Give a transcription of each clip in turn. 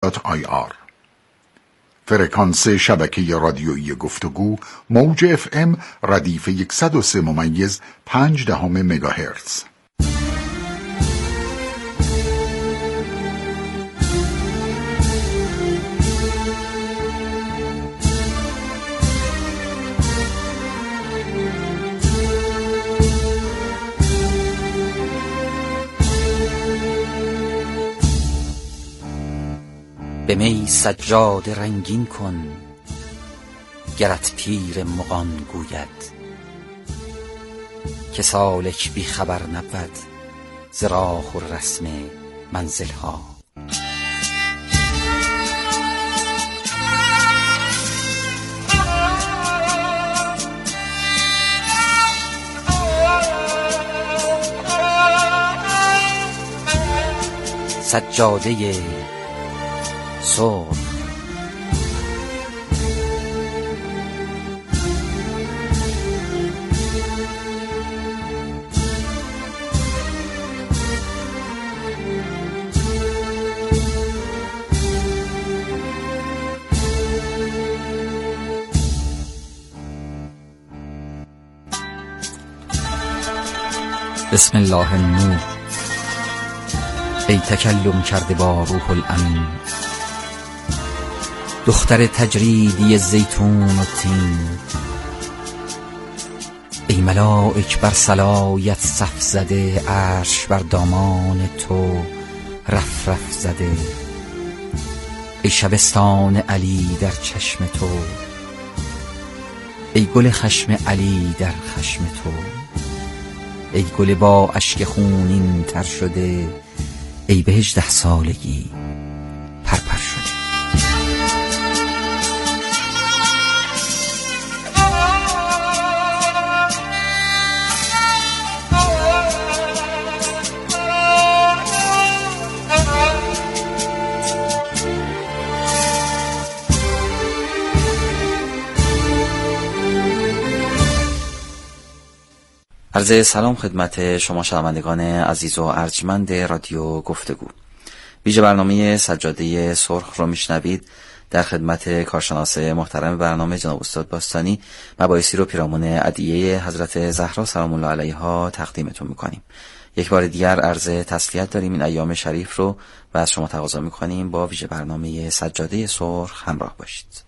www.goftegu.ir. فرکانس شبکه رادیویی گفتگو موج FM ردیف 103.5 مگاهرتز. به می سجاده رنگین کن گرت پیر مغان گوید که سالک بی خبر نبود ز راه و رسم منزل ها. سجاده سرخ بسم الله النور. ای تکلم کرده با روح الامین، دختر تجریدی زیتون و تین، ای ملائک بر صلایت صف زده، عرش بر دامان تو رف رف زده، ای شبستان علی در چشم تو، ای گل خشم علی در خشم تو، ای گل با اشک خونین تر شده، ای به 18 سالگی پرپر شده. عرض سلام خدمت شما شنوندگان عزیز و ارجمند رادیو گفتگو. ویژه برنامه سجاده سرخ رو میشنوید. در خدمت کارشناس محترم برنامه جناب استاد باستانی مباحثی رو پیرامون ادعیه حضرت زهرا سلام الله علیها تقدیمتون میکنیم. یک بار دیگر عرض تسلیت داریم این ایام شریف رو و از شما تقاضا میکنیم با ویژه برنامه سجاده سرخ همراه باشید.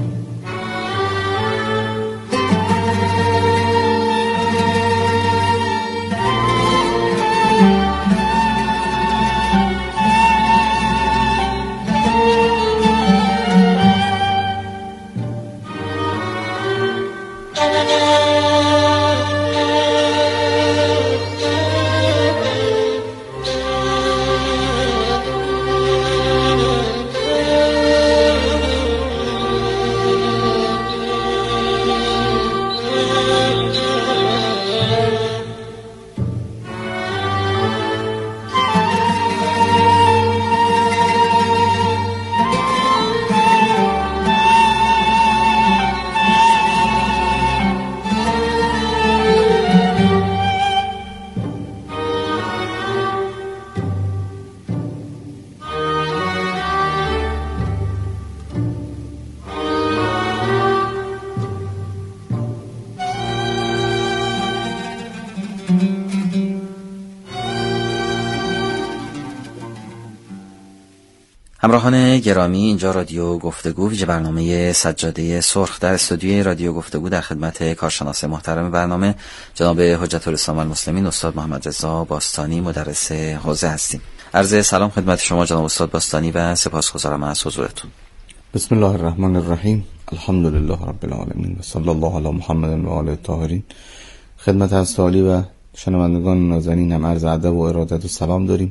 همراهان گرامی، اینجا رادیو گفتگو ویژه برنامه سجاده سرخ در استودیوی رادیو گفتگو در خدمت کارشناس محترم برنامه جناب حجت الاسلام والمسلمین استاد محمد رضا باستانی مدرس حوزه هستیم. عرض سلام خدمت شما جناب استاد باستانی و سپاسگزارم از حضورتون. بسم الله الرحمن الرحیم. الحمدلله رب العالمین و صلی الله علی محمد و آله الطاهرین. خدمت حضرت و شنوندگان نازنین هم عرض ادب و ارادت و سلام داریم.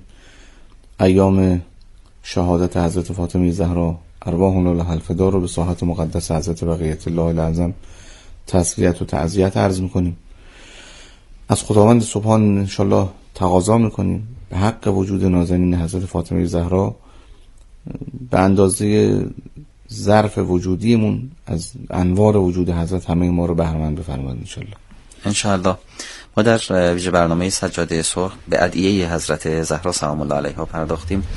ایام شهادت حضرت فاطمه زهرا ارواحنا لها الفدا رو به ساحت مقدس حضرت بقیت الله الاعظم تسلیت و تعزیت عرض میکنیم. از خداوند سبحان انشالله تقاضا میکنیم به حق وجود نازنین حضرت فاطمه زهرا به اندازه ظرف وجودیمون از انوار وجود حضرت همه ما رو بهره‌مند بفرمایید انشالله. ما در ویژه برنامه سجاده سرخ به ادعیه حضرت زهرا سلام الله علیها پرداختیم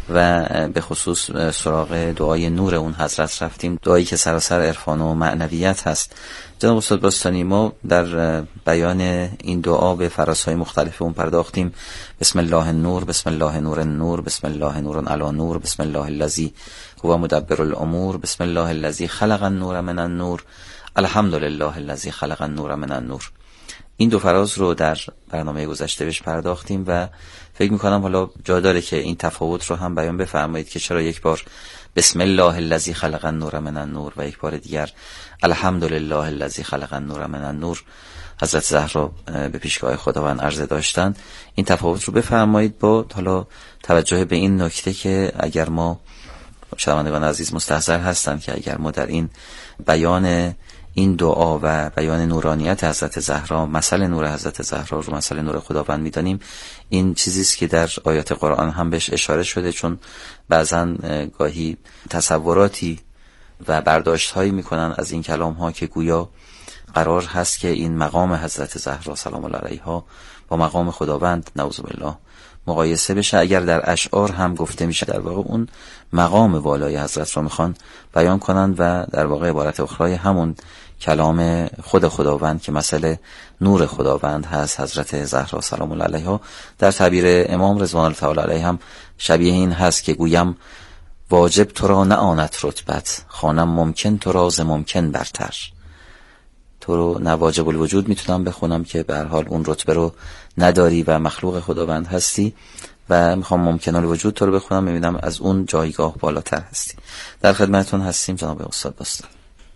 و به خصوص سراغ دعای نور اون حضرت رفتیم، دعایی که سراسر عرفان و معنویت هست. جناب استاد باستانی، ما در بیان این دعا به فرازهای مختلف اون پرداختیم. بسم الله النور، بسم الله نور النور، بسم الله نور علی نور، بسم الله الذی هو مدبر الامور، بسم الله الذی خلق النور من النور، الحمد لله الذی خلق النور من النور. این دو فراز رو در برنامه گذشته بهش پرداختیم و فکر میکنم حالا جا داره که این تفاوت رو هم بیان بفرمایید که چرا یک بار بسم الله الذی خلق النور من النور و یک بار دیگر الحمد لله الذی خلق النور من النور حضرت زهرا به پیشگاه خداوند عرضه داشتن. این تفاوت رو بفرمایید با حالا توجه به این نکته که اگر ما شنوندگان عزیز مستحضر هستند که اگر ما در این بیان این دعا و بیان نورانیت حضرت زهرا، مثل نور حضرت زهرا رو مثل نور خداوند می‌دانیم، این چیزی است که در آیات قرآن هم بهش اشاره شده، چون بعضا گاهی تصوراتی و برداشت‌هایی می‌کنن از این کلام‌ها که گویا قرار هست که این مقام حضرت زهرا سلام الله علیها با مقام خداوند نعوذ بالله مقایسه بشه. اگر در اشعار هم گفته میشه در واقع اون مقام والای حضرت رو میخوان بیان کنند و در واقع عبارت اخرای همون کلام خود خداوند که مثل نور خداوند هست حضرت زهرا سلام الله علیها. در تعبیر امام رضوان الله تعالی علیه هم شبیه این هست که گویم واجب تو را نه آنت رتبت، خوانم ممکن تو را ز ممکن برتر. تو رو نواجب الوجود میتونم بخونم که به هر حال اون رتبه رو نداری و مخلوق خداوند هستی، و میخوام ممکن الوجود تو رو بخونم میبینم از اون جایگاه بالاتر هستی. در خدمتتون هستیم جناب استاد باستانی.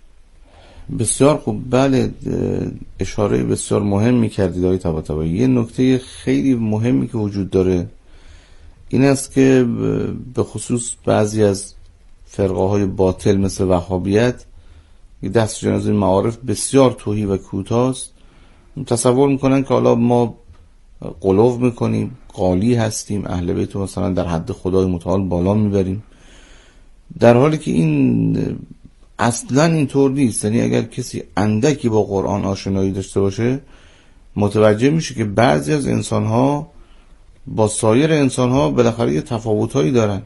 بسیار خوب. بله، اشاره بسیار مهمی کردید آقای طباطبایی. یه نکته خیلی مهمی که وجود داره این است که به خصوص بعضی از فرقه های باطل مثل وهابیت دست جنازه معارف بسیار توهی و کوتاست. تصور میکنن که حالا ما غلو میکنیم، قالی هستیم، اهل بیت مثلا در حد خدای متعال بالا میبریم، در حالی که این اصلا اینطور نیست. یعنی اگر کسی اندکی با قرآن آشنایی داشته باشه متوجه میشه که بعضی از انسانها با سایر انسانها بالاخره یه تفاوتایی دارن.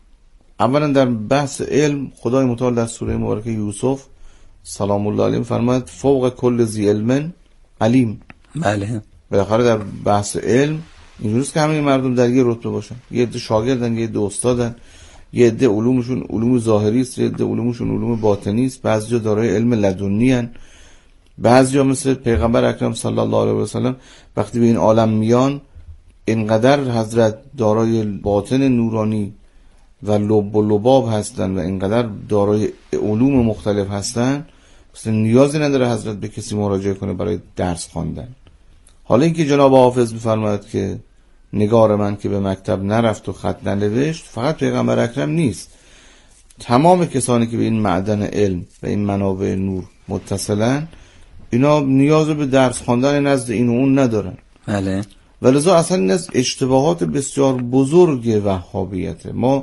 اولا در بحث علم خدای متعال در سوره مبارکه یوسف سلام الله علیه فرمود فوق کل ذی علم علیم. بله، بالاخره در بحث علم اینجوریست که همه مردم در یه رتبه باشن، یه عده شاگردن، یه عده استادن، یه عده علومشون علوم ظاهری است، یه عده علومشون علوم باطنی است، بعضیا دارای علم لدنی ان، بعضیا مثل پیغمبر اکرم صلی الله علیه و سلم وقتی به این عالم میان اینقدر حضرت دارای باطن نورانی و لب و لباب هستن و اینقدر دارای علوم مختلف هستن مثلا نیازی نداره حضرت به کسی مراجعه کنه برای درس خواندن. حالا اینکه جناب حافظ می‌فرماید که نگار من که به مکتب نرفت و خط ننوشت، فقط پیغمبر اکرم نیست، تمام کسانی که به این معدن علم و این منابع نور متصلن اینا نیاز به درس خواندن نزد این و اون ندارن. بله. ولذا اصلا این از اشتباهات بسیار بزرگ وهابیته. ما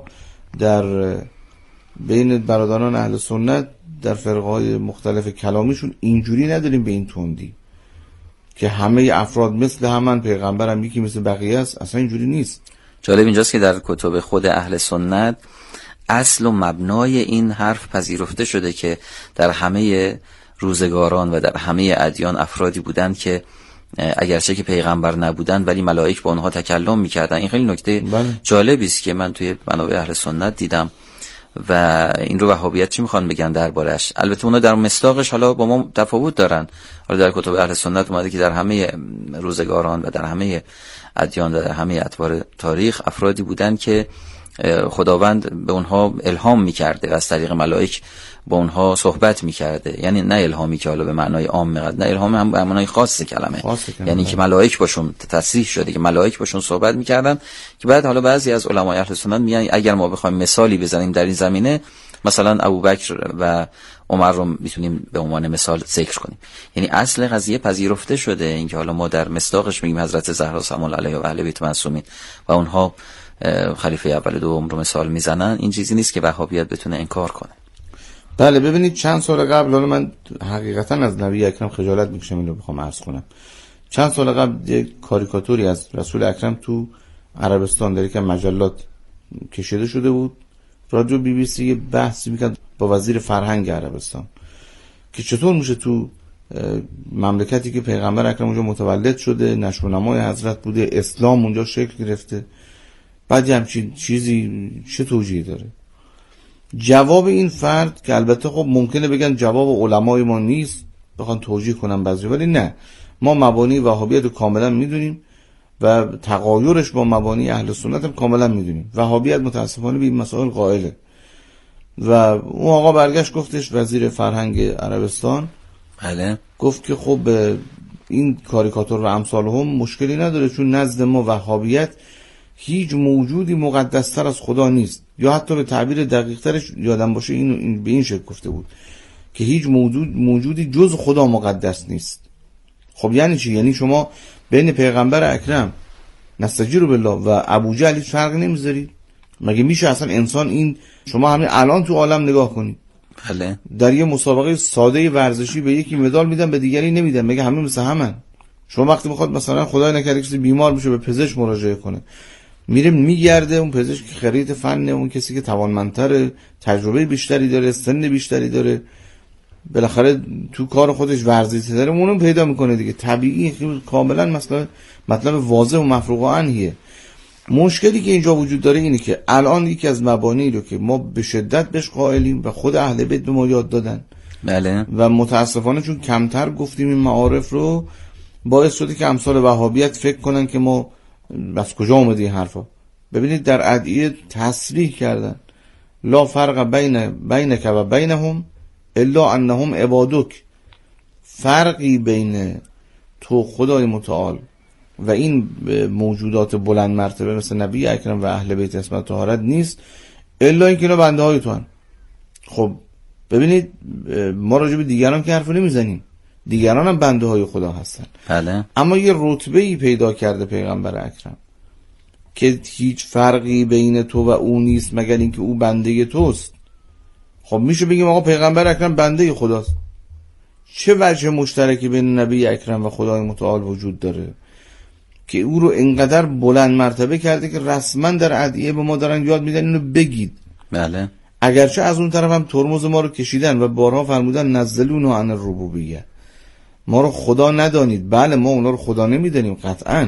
در بین برادران اهل سنت در فرقه‌های مختلف کلامیشون اینجوری نداریم به این تندی که همه افراد مثل همان، پیغمبرم یکی مثل بقیه است. اصلا اینجوری نیست. جالب اینجاست که در کتب خود اهل سنت اصل و مبنای این حرف پذیرفته شده که در همه روزگاران و در همه ادیان افرادی بودند که اگرچه که پیغمبر نبودن ولی ملائک با اونها تکلم میکردن. این خیلی نکته جالبی است که من توی منابع اهل سنت دیدم و این رو وهابیت چی میخوان بگن دربارش. البته اونا در مصداقش حالا با ما تفاوت دارن. حالا در کتب اهل سنت اومده که در همه روزگاران و در همه ادیان و در همه اطوار تاریخ افرادی بودن که خداوند به اونها الهام میکرده و از طریق ملائک با اونها صحبت میکرده. یعنی نه الهامی که حالا به معنای عام میاد، نه الهام هم به معنای خاص کلمه. یعنی که ملائک باشون تصریح شده که ملائک باشون صحبت میکردن، که بعد حالا بعضی از علمای اهل سنت میگن اگر ما بخوایم مثالی بزنیم در این زمینه مثلا ابوبکر و عمر رو میتونیم به عنوان مثال ذکر کنیم. یعنی اصل قضیه پذیرفته شده، اینکه حالا ما در مصداقش میگیم حضرت زهرا سلام الله علیها و اهل بیت معصومین و اونها خلیفه اول دوم رو مثال میزنن، این چیزی نیست که وهابیت بتونه انکار کنه. بله ببینید چند سال قبل، حالا من حقیقتا از نبی اکرم خجالت میکشم این رو بخوام عرض کنم، چند سال قبل یک کاریکاتوری از رسول اکرم تو عربستان در یک مجلات کشیده شده بود. رادیو BBC یه بحثی میکرد با وزیر فرهنگ عربستان که چطور میشه تو مملکتی که پیغمبر اکرم اونجا متولد شده، نشو و نمای حضرت بوده، اسلام اونجا شکل گرفته، بعد همچین چیزی چه توجیهی داره؟ جواب این فرد که البته خب ممکنه بگن جواب علمای ما نیست، بخوان توجیه کنن بعضی، ولی نه، ما مبانی وهابیت رو کاملا میدونیم و تغایرش با مبانی اهل سنت هم کاملا میدونیم. وهابیت متاسفانه به این مسائل قائله و اون آقا برگشت گفتش، وزیر فرهنگ عربستان، بله، گفت که خب این کاریکاتور و امثال هم مشکلی نداره، چون نزد ما وهابیت هیچ موجودی مقدستر از خدا نیست، یا حتی به تعبیر دقیق ترش یادم باشه این به این شکل گفته بود که هیچ موجودی جز خدا مقدس نیست. خب یعنی چی؟ یعنی شما بین پیغمبر اکرم نستجیر بالله و ابو جهل فرق نمیذارید؟ مگه میشه اصلا انسان این؟ شما همین الان تو عالم نگاه کنید، بله، در یه مسابقه ساده ورزشی به یکی مدال میدن به دیگری نمیدن، مگه همه مثل همن؟ شما وقتی میخواد مثلا خدای نکرده کسی بیمار میشه به پزشک مراجعه کنه، میره میگرده، اون پزشک خرید فنه، اون کسی که توانمندتر، تجربه بیشتری داره، سن بیشتری داره، بالاخره تو کار خودش ورزیده داره، اونو پیدا میکنه دیگه. طبیعی، کاملا مطلب واضح و مفروغ عنهیه. مشکلی که اینجا وجود داره اینه که الان یکی از مبانی رو که ما به شدت بهش قائلیم و خود اهل بیت به ما یاد دادن، بله، و متاسفانه چون کمتر گفتیم این معارف رو، باعث شده که امثال وهابیت فکر کنن که ما از کجا اومده این حرفا. ببینید در ادعیه تصریح کردن لا فرق بینک و بینهم الا انهم عبادک، فرقی بین تو خدای متعال و این موجودات بلند مرتبه مثل نبی اکرم و اهل بیت عصمت طهارت نیست، الا اینکه اینا بنده های تو هن. خب ببینید ما راجع به دیگران که حرف نمیزنیم، دیگران هم بنده های خدا هستن، بله، اما یه رتبه‌ای پیدا کرده پیغمبر اکرم که هیچ فرقی بین تو و او نیست مگر اینکه او بنده توست. خب میشه بگیم آقا پیغمبر اکرم بنده خداست، چه وجه مشترکی بین نبی اکرم و خدای متعال وجود داره که او رو اینقدر بلند مرتبه کرده که رسما در ادعیه به ما دارن یاد میدن اینو بگید. بله، اگرچه از اون طرف هم ترمز ما رو کشیدن و بارها فرمودن نزلون عن الربوبیه، ما رو خدا ندانید. بله ما اونا رو خدا نمیدانیم قطعاً،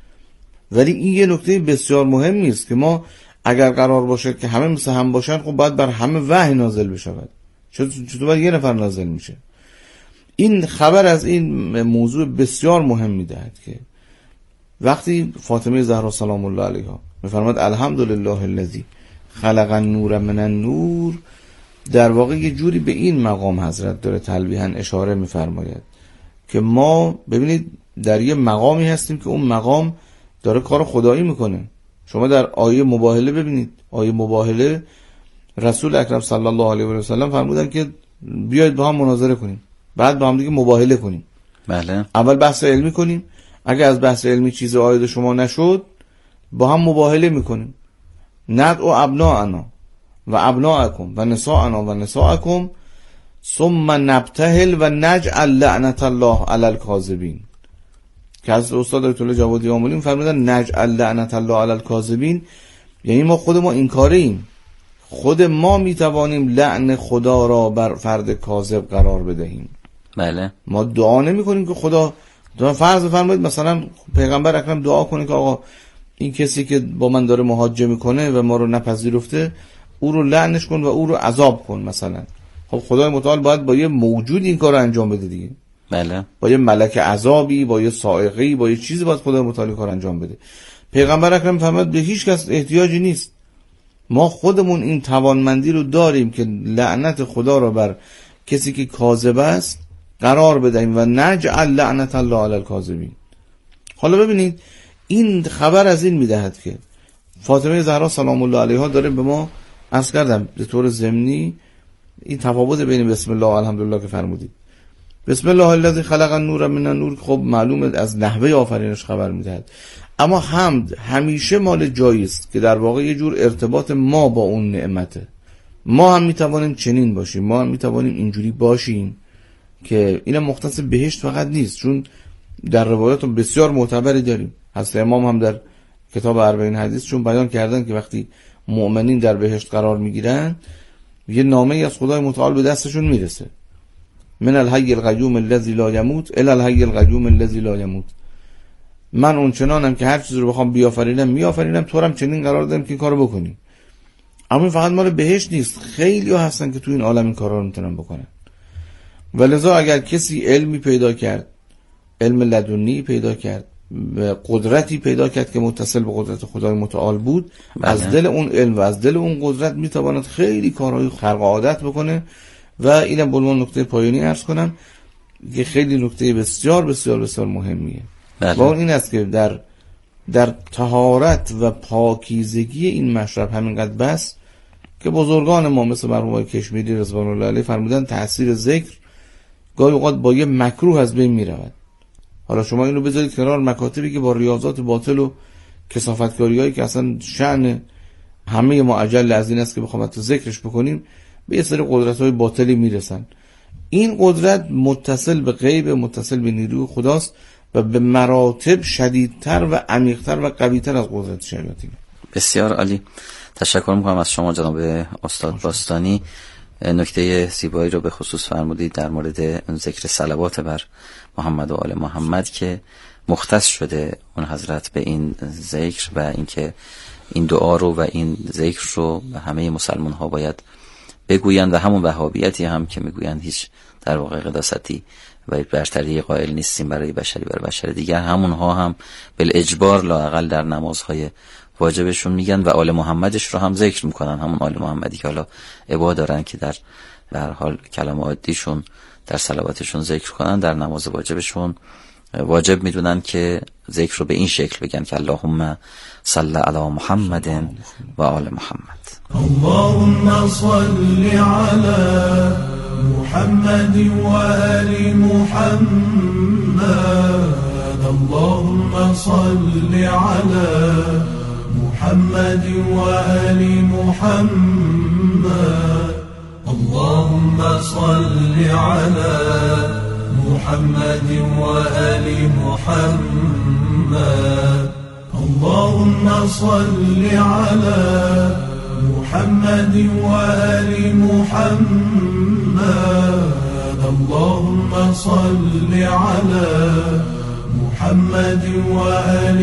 ولی این یه نکته بسیار مهمی است که ما اگر قرار باشه که همه مثل هم باشن، خب باید بر همه وحی نازل بشود. چطور باید یه نفر نازل میشه؟ این خبر از این موضوع بسیار مهم میدهد که وقتی فاطمه زهرا سلام الله علیها میفرماد الحمدلله الذی خلق النور من النور، در واقع یه جوری به این مقام حضرت داره تلویحاً اشاره میفرماید که ما ببینید در یه مقامی هستیم که اون مقام داره کار خدایی میکنه. شما در آیه مباهله ببینید، آیه مباهله رسول اکرم صلی الله علیه و سلم فرمودن که بیاید با هم مناظره کنیم، بعد با هم دیگه مباهله کنیم. بله، اول بحث علمی کنیم، اگه از بحث علمی چیز عاید شما نشد با هم مباهله میکنیم. ندعو ابناءنا و ابناءکم و نساءنا و نساءکم ثم نبتهل و نجعل لعنت الله علی الکاذبین، که از استاد آیت الله جوادی آملی فرمودن نجعل لعنت الله علی الکاذبین، یعنی ما خود ما این کاره ایم، خود ما میتوانیم لعن خدا را بر فرد کاذب قرار بدهیم. بله، ما دعا نمی کنیم که خدا فرض فرمایید مثلا پیغمبر اکرم دعا کنه که آقا این کسی که با من داره محاجه میکنه و ما رو نپذیرفته، او رو لعنش کن و او رو عذاب کن مثلا. خب خدای متعال باید با یه موجود این کار رو انجام بده دیگه. بله، با یه ملک عذابی، با یه صاعقه‌ای، با یه چیزی باید خدای متعال کار انجام بده. پیغمبر اکرم فرمود به هیچ کس احتیاجی نیست، ما خودمون این توانمندی رو داریم که لعنت خدا رو بر کسی که کاذب است قرار بدهیم و نجعل لعنت الله علی الکاذبین. حالا ببینید این خبر از این میدهد که فاطمه زهرا سلام الله علیها داره به ما عرض کردم به طور ضمنی این تفاوت بین بسم الله و الحمدلله که فرمودید. بسم الله الذی خلق النور من النور خب معلومه از نحوه آفرینش خبر میدهد، اما حمد همیشه مال جایی است که در واقع یه جور ارتباط ما با اون نعمته. ما هم میتوانیم چنین باشیم، ما هم میتوانیم اینجوری باشیم که این مختص بهشت فقط نیست، چون در روایات بسیار معتبری داریم. حضرت امام هم در کتاب 40 حدیث چون بیان کردن که وقتی مؤمنین در بهشت قرار میگیرن، یه نامه ای از خدای متعال به دستشون میرسه: من الحی القیوم الذی لا یموت الی الحی القیوم الذی لا یموت. من اون چنانم که هر چیز رو بخوام بیافرینم میآفرینم، تو هم چنین قرار دادم که این کارو بکنی. اما این فقط مال بهشت نیست، خیلی ها هستن که تو این عالم این کارا رو میتونن بکنن. ولذا اگر کسی علمی پیدا کرد، علم لدنی پیدا کرد، قدرتی پیدا کرد که متصل به قدرت خدای متعال بود، از دل اون علم و از دل اون قدرت میتواند خیلی کارهای خارق عادت بکنه. و اینم به عنوان نکته پایانی عرض کنم که خیلی نکته بسیار بسیار بسیار مهمیه. و اون این است که در طهارت و پاکیزگی این مشرب همینقدر بس که بزرگان ما مثل مرحوم کشمیری رضوان الله علیه فرمودن تأثیر ذکر گاهی اوقات با یه مکروه از بین میرود. حالا شما اینو بذارید کنار مکاتبی که با ریاضات باطل و کثافتکاریایی که اصلا شأن همه ما اجل از این است که بخوام تو ذکرش بکنیم، به یه سری قدرت‌های باطلی میرسن. این قدرت متصل به غیب، متصل به نیروی خداست و به مراتب شدیدتر و عمیق‌تر و قوی‌تر از قدرت شیاطین. بسیار عالی، تشکر می‌کنم از شما جناب استاد باستانی. نکته زیبایی رو به خصوص فرمودید در مورد ذکر صلوات بر محمد و آل محمد که مختص شده اون حضرت به این ذکر و اینکه این دعا رو و این ذکر رو به همه مسلمان ها باید بگویند و همون وهابیتی هم که میگویند هیچ در واقع قداستی و برتری قائل نیستیم برای بشری بر بشر دیگر، همونها هم بالاجبار لااقل در نمازهای واجبشون میگن و آل محمدش رو هم ذکر میکنن، همون آل محمدی که حالا عبا دارن که در هر حال کلام عادیشون در صلواتشون ذکر کنن، در نماز واجبشون واجب میدونن که ذکر رو به این شکل بگن که اللهم صل علی محمد و آل محمد. اللهم صل علی محمد و آل محمد. اللهم صل علی محمد و آل محمد. اللهم صل علی محمد و آل محمد. اللهم صل علی محمد و آل محمد. اللهم صل علی محمد و آل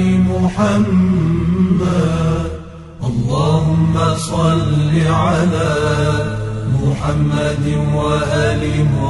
محمد. اللهم صل علی محمد و آل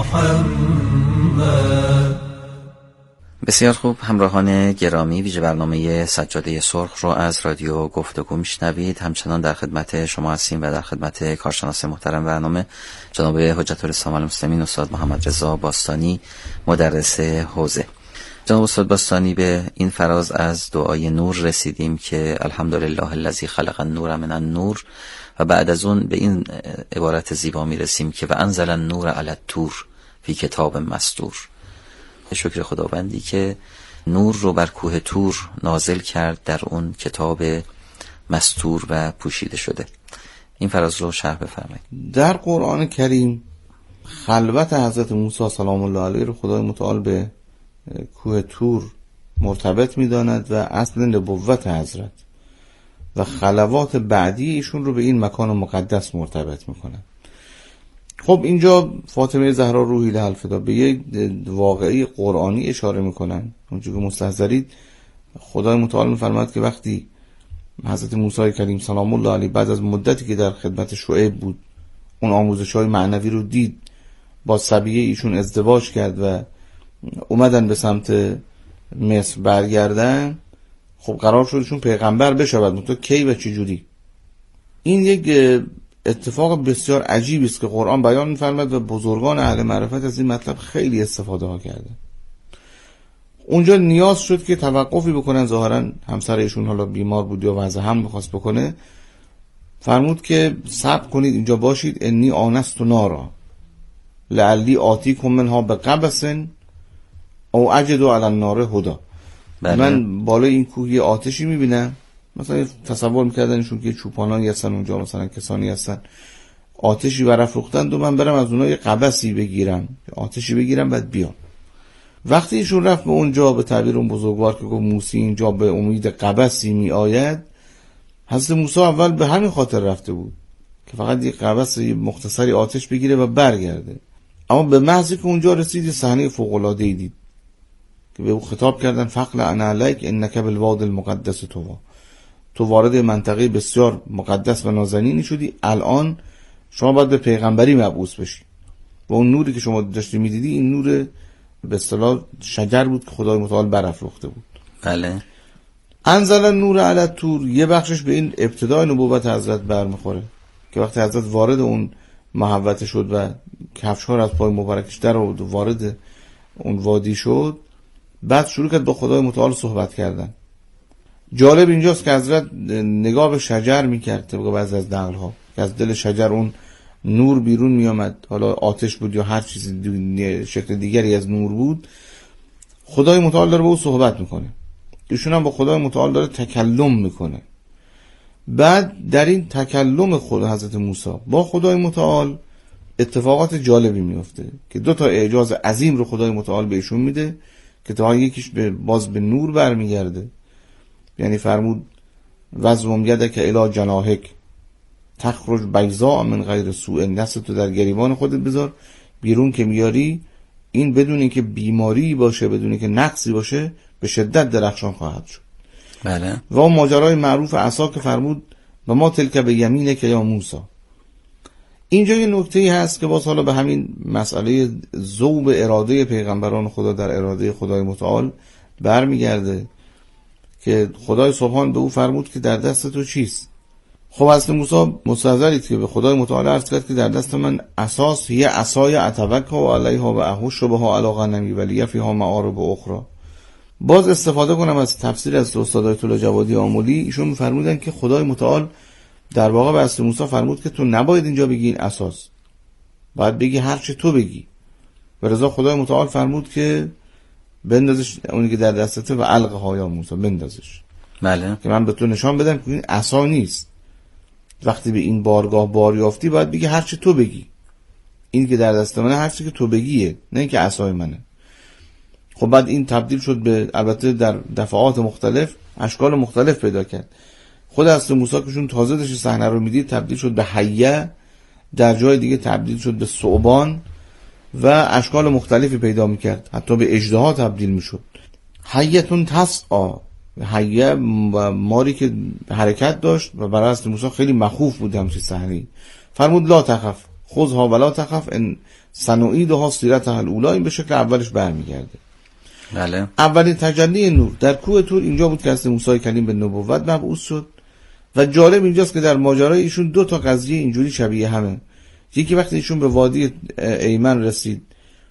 محمد. بسیار خوب، همراهان گرامی، ویژه برنامه سجاده سرخ رو از رادیو گفتگو میشنوید. همچنان در خدمت شما هستیم و در خدمت کارشناس محترم برنامه جناب حجت الاسلام المسلمین استاد محمد رضا باستانی، مدرس حوزه. جناب استاد باستانی، به این فراز از دعای نور رسیدیم که الحمدلله الذی خلق النور من النور، و بعد از اون به این عبارت زیبا میرسیم که و انزل النور علی الطور فی کتاب مستور. شکر خداوندی که نور رو بر کوه طور نازل کرد در اون کتاب مستور و پوشیده شده. این فراز رو شرح بفرمایید. در قرآن کریم خلوت حضرت موسی سلام الله علیه رو خدای متعال به کوه طور مرتبط می‌داند و اصل نبوت حضرت و خلوات بعدی ایشون رو به این مکان مقدس مرتبط می‌کنند. خب اینجا فاطمه زهرا روحی لها الفدا به یک واقعی قرآنی اشاره میکنن. اونجا که مستحضرید خدای متعال میفرماد که وقتی حضرت موسی کریم سلام الله علیه بعد از مدتی که در خدمت شعیب بود اون آموزش‌های معنوی رو دید، با صبیه ایشون ازدواج کرد و اومدن به سمت مصر برگردن، خب قرار شدشون پیغمبر بشود، منتها کی و چه جوری؟ این یک اتفاق بسیار عجیبی است که قرآن بیان می‌فرماید و بزرگان اهل معرفت از این مطلب خیلی استفاده ها کردن. اونجا نیاز شد که توقفی بکنن، ظاهرا همسر ایشون حالا بیمار بود یا وضع هم می‌خواست بکنه، فرمود که صبر کنید اینجا باشید، انی آنست نارا لعلی آتیکم منها بقبس او اجد علی النار هدا. من بالای این کوه یه آتشی می‌بینم، مثلا تصور میکردنشون که چوپانانی هستن اونجا، مثلا کسانی هستن آتشی برافروختند و من برم از اونها یه قبسی بگیرم، آتشی بگیرم بعد بیام. وقتی ایشون رفت به اونجا، به تعبیر اون بزرگوار که گفت موسی اینجا به امید قبسی می آید، حضرت موسی اول به همین خاطر رفته بود که فقط یک قبس مختصری آتش بگیره و برگرده، اما به محض که اونجا رسید صحنه فوق‌العاده‌ای دید که به او خطاب کردن فقلع علیک انک بالواد المقدس طوی، تو وارد منطقه بسیار مقدس و نازنینی شدی، الان شما باید به پیغمبری مبعوث بشی. و اون نوری که شما داشتی میدیدی این نور به اصطلاح شجر بود که خدای متعال برافروخته بود. بله. انزل نور علی طور، یه بخشش به این ابتدای نبوت حضرت برمیخوره که وقتی حضرت وارد اون محوطه شد و کفش‌ها از پای مبارکش در آورد و وارد اون وادی شد، بعد شروع کرد با خدای متعال صحبت کردن. جالب اینجاست که حضرت نگاه به شجر میکرد طبق بعضی از نقل‌ها که از دل شجر اون نور بیرون میامد، حالا آتش بود یا هر چیز شکل دیگری از نور بود. خدای متعال داره با او صحبت میکنه، ایشون هم با خدای متعال داره تکلم میکنه. بعد در این تکلم خود حضرت موسی با خدای متعال اتفاقات جالبی میفته که 2 تا اعجاز عظیم رو خدای متعال به ایشون میده که تا یکیش باز به نور برمیگرده، یعنی فرمود وزم یدک الی جناحک تخرج بیضاء من غیر سوء، دست تو در گریبان خودت بذار، بیرون که میاری این بدون اینکه بیماری باشه، بدون اینکه نقصی باشه، به شدت درخشان خواهد شد. بله. و اون ماجرای معروف عصا که فرمود و ما تلک به یمینک یا موسی. اینجا یه نکته‌ای هست که باز حالا به همین مسئله ذوب اراده پیغمبران خدا در اراده خدای متعال برمیگرده که خدای سبحان به او فرمود که در دست تو چیست؟ خب حضرت موسی مستحضرید که به خدای متعال عرض کرد که در دست من اساس یه عصای اتوکل علیها و احوش بها علی غنمی ولی فیها معارب اخرى. باز استفاده کنم از تفسیر از استاد آیت الله جوادی آملی، ایشون فرمودن که خدای متعال در واقع به حضرت موسی فرمود که تو نباید اینجا بگی این اساس، باید بگی هر چی تو بگی. و رضا خدای متعال فرمود که بندازش اونی که در دستته و علقه ها یا موسی، بندازش. بله. که من به تو نشان بدم که این عصا نیست. وقتی به این بارگاه بار یافتی باید بگی هر چی تو بگی، این که در دست منه هر چی که تو بگیه، نه اینکه عصای منه. خب بعد این تبدیل شد به، البته در دفعات مختلف اشکال مختلف پیدا کرد. خود حضرت موسی که چون تازه داشت صحنه رو میدید تبدیل شد به حیه، در جای دیگه تبدیل شد به ثعبان و اشکال مختلفی پیدا میکرد، حتی به اژدها تبدیل میشد. حیتون تسعا، حیه و ماری که حرکت داشت و برای حضرت موسی خیلی مخوف بود همچین صحنه‌ای. فرمود لا تخف خذها ولا تخف ان سنعیدها سیرتها الاولی، این به شکل اولش برمیگرده. بله. اولین تجلی نور در کوه طور اینجا بود که حضرت موسی کلیم به نبوت مبعوث شد. و جالب اینجاست که در ماجرای ایشون 2 تا قضیه اینجوری شبیه همه. یکی وقتی ایشون به وادی ایمن رسید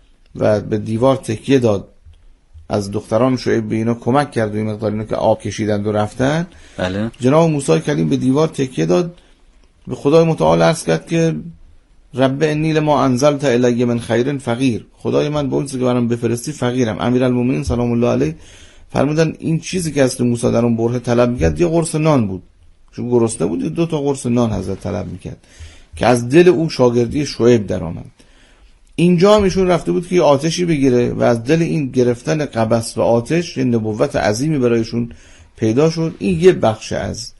و به دیوار تکیه داد، از دختران شعیب به اینا کمک کرد و این مقدار اینا که آب کشیدند و رفتن. بله. جناب موسی کلیم به دیوار تکیه داد، به خدای متعال عرض کرد که رب انی لما انزلت الی من خیر فقیر، خدای من به اون چیزی که برام بفرستی فقیرم. امیرالمومنین سلام الله علیه فرمودن این چیزی که از موسی در اون برهه طلب میکرد یه قرص نان بود، چون گرسنه بود 2 تا قرص نان حضرت طلب میکرد که از دل او شاگردی شعیب در آمد. اینجا هم ایشون رفته بود که یه آتشی بگیره و از دل این گرفتن قبس و آتش یه نبوت عظیمی برایشون پیدا شد. این یه بخش از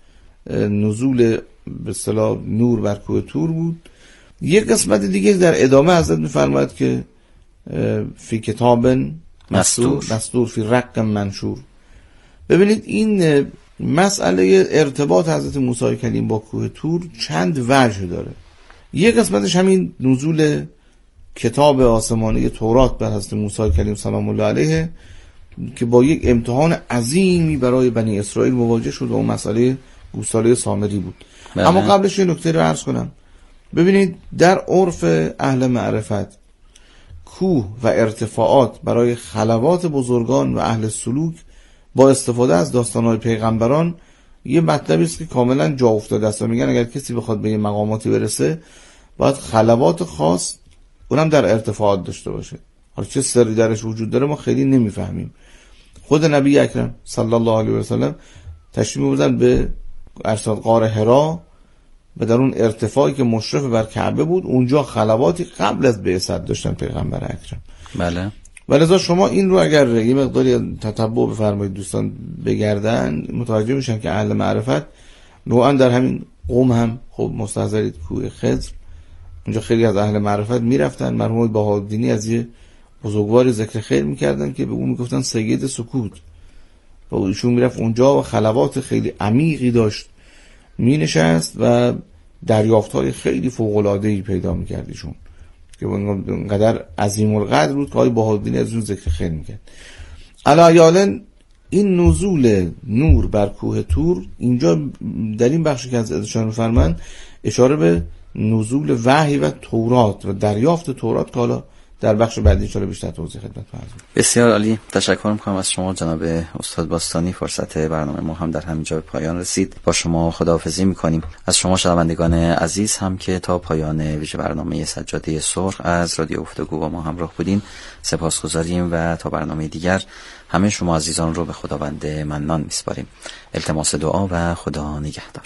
نزول به اصطلاح نور بر کوه طور بود. یک قسمت دیگه در ادامه حضرت میفرماید که فی کتاب مستور فی رق منشور. ببینید این مسئله ارتباط حضرت موسی کلیم با کوه طور چند وجه داره. یک قسمتش همین نزول کتاب آسمانی تورات بر حضرت موسی کلیم سلام الله علیه که با یک امتحان عظیمی برای بنی اسرائیل مواجه شد و اون مسئله گوساله سامری بود. بله. اما قبلش یه نکته رو عرض کنم. ببینید در عرف اهل معرفت کوه و ارتفاعات برای خلوات بزرگان و اهل سلوک با استفاده از داستان‌های پیغمبران یه مطلبی است که کاملا جا افتاده است. میگن اگر کسی بخواد به یه مقاماتی برسه باید خلوات خاص اونم در ارتفاعات داشته باشه. حالا چه سری درش وجود داره ما خیلی نمیفهمیم. خود نبی اکرم صلی الله علیه و سلم تشریف می‌بردن به ارصاد غار حرا و در اون ارتفاعی که مشرف بر کعبه بود اونجا خلواتی قبل از بعثت داشتن پیغمبر اکرم. بله. ولذا شما این رو اگر یه مقداری تتبع بفرمایید دوستان بگردن متوجه میشن که اهل معرفت نوعا در همین قم هم خب مستحضرید کوه خضر، اونجا خیلی از اهل معرفت میرفتن. مرحوم بهاءالدینی از یه بزرگواری ذکر خیر میکردن که به اون میگفتن سید سکوت، و ایشون میرفت اونجا و خلوات خیلی عمیقی داشت، مینشست و دریافت‌های خیلی فوق‌العاده‌ای پیدا میکرد ایشون که اونقدر عظیم القدر بود که آقای بهاءالدینی از اون ذکر خیر میکرد. علیالاً این نزول نور بر کوه طور، اینجا در این بخشی که از اشاره می‌فرمایند اشاره به نزول وحی و تورات و دریافت تورات که حالا در بخش بعدی ان بیشتر توضیح خدمتتون عرض می‌کنم. بسیار عالی، تشکر می‌کنم از شما جناب استاد باستانی. فرصت برنامه ما هم در همینجا به پایان رسید. با شما خداحافظی می‌کنیم. از شما شنوندگان عزیز هم که تا پایان ویژه برنامه سجاده سرخ از رادیو گفتگو با ما همراه بودین سپاسگزاریم و تا برنامه دیگر همه شما عزیزان رو به خداوند منان می‌سپاریم. التماس دعا و خدا نگهدار.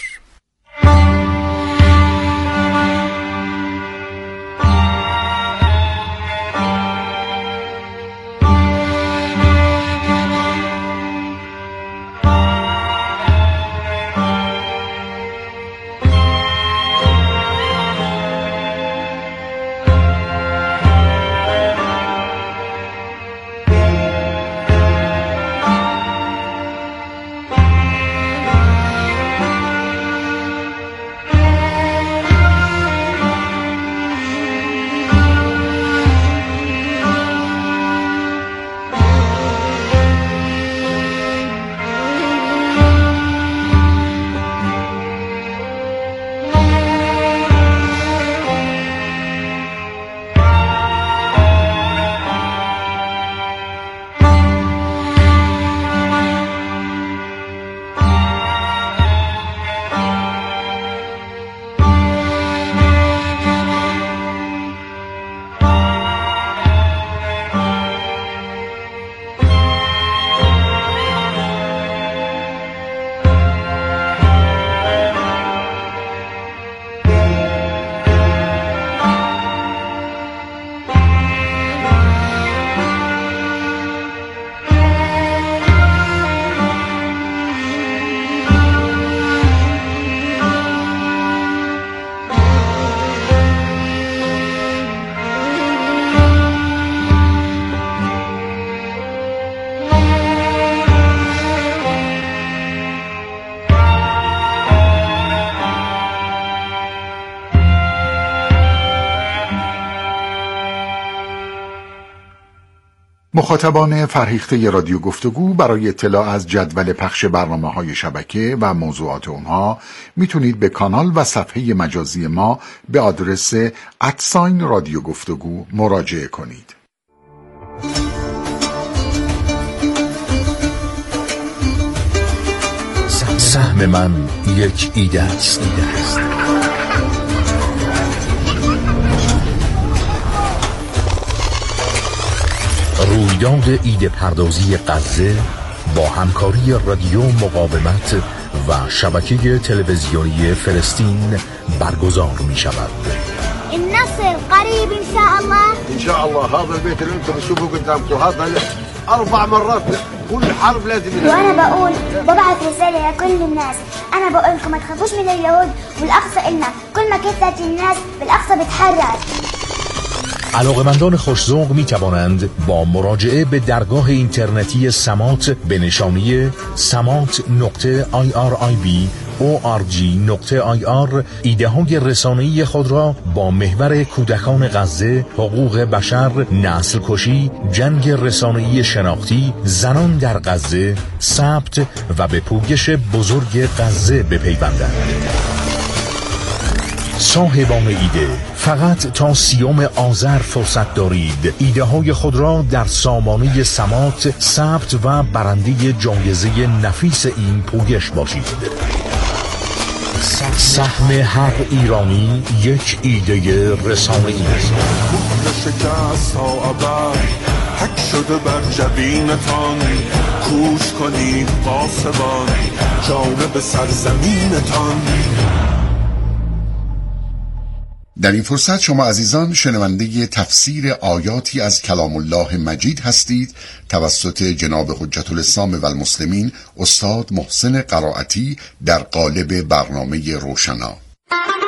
مخاطبان فرهیخته رادیو گفتگو برای اطلاع از جدول پخش برنامه‌های شبکه و موضوعات اونها میتونید به کانال و صفحه مجازی ما به آدرس @رادیو گفتگو مراجعه کنید. سهم من یک ایده است. رویداد ایده پردازی غزه با همکاری رادیو مقاومت و شبکه تلویزیونی فلسطین برگزار می شود. النصر قریب ان شاء الله. ان شاء الله هذا البيت اللي انتم تشوفوه قدامكم هذا 4 مرات كل حرب لازم. وانا بقول ببعث رساله لكل الناس، انا بقول لكم ما تخافوش من اليهود والاقصى إلنا، كل ما كترت الناس بالاقصى بتحرر. علاقمندان خوش‌ذوق می توانند با مراجعه به درگاه اینترنتی سمات به نشانی samat.irib.org.ir ایده های رسانه‌ای خود را با محور کودکان غزه، حقوق بشر، نسل کشی، جنگ رسانه‌ای شناختی، زنان در غزه ثبت و به پویش بزرگ غزه بپیوندند. صاحبان ایده فقط تا 30 آذر فرصت دارید ایده های خود را در سامانه سمات ثبت و برنده جایزه نفیس این پویش باشید. سهم هر ایرانی یک ایده رسانه‌ای است. شکست تا ابد حک شده بر جبینتان، کوش کنید قاسبان جانب سرزمینتان. در این فرصت شما عزیزان شنونده تفسیر آیاتی از کلام الله مجید هستید توسط جناب حجت الاسلام و المسلمین استاد محسن قرائتی در قالب برنامه روشنا.